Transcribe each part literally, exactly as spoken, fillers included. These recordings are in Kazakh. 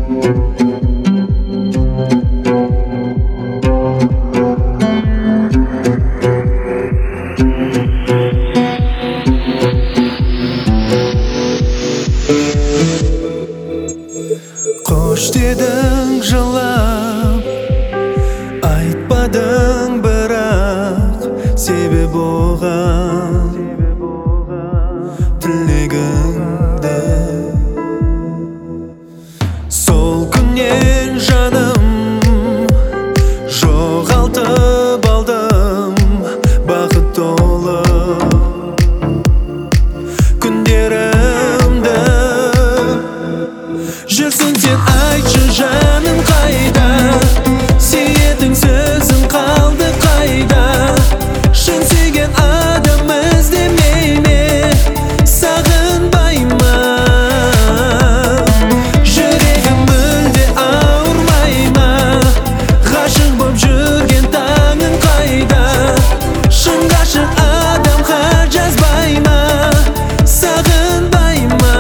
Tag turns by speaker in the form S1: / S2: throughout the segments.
S1: Qo'sh deding жылап, айтпадың бірақ себеп болған тілегіңді. Сол күннен жаным жоғалтып алдым бақыт толы күндерімді. Жүрсің сен, айтшы жаным қайда, сүйетін сөзің қалды қайда? Шын сүйген адам іздемей ме, сағынбай ма? Жүрегім мүлде ауырмай ма? Ғашық боп жүрген таңың қайда? Шын ғашық адам хат жазбай ма, сағынбай ма?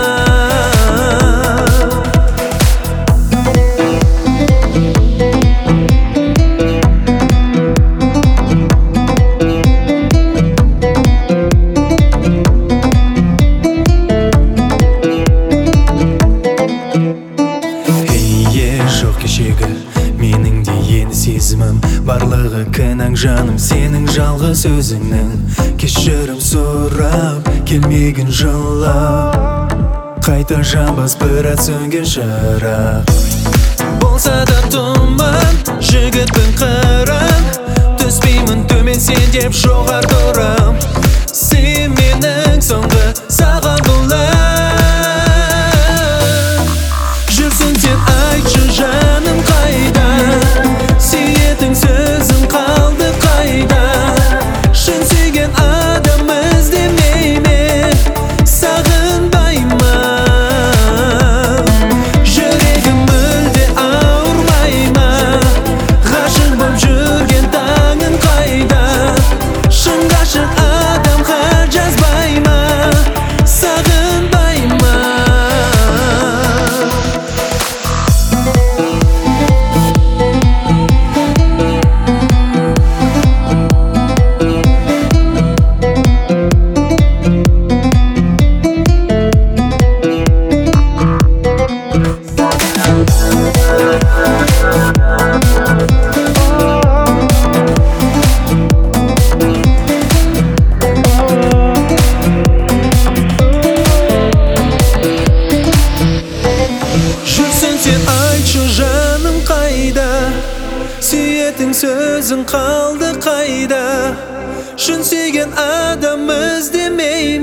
S1: Менің де енді сезімім, барлығы кінәң жаным сенің жалғыз өзіңнің. Кешірім сұрап келмеген жылап, қайта жанбас бір ат сөнген шырақ. Болса да тұман жігітпін қыран, түспеймін төмен сен деп жоғар тұрам. Сен менің соңғы саған құлым. Жүрсің сен, айтшы жаным қайда, сүйетін сөзің қалды қайда? Шын сүйген адам іздемей ме, сағынбай ма? Жүрегім мүлде ауырмай ма? Ғашық боп жүрген таңың қайда? Шын ғашық адам хат жазбай ма, сағынбай ма? Сүйетін сөзің қалды қайда? Шын сүйген адам іздемей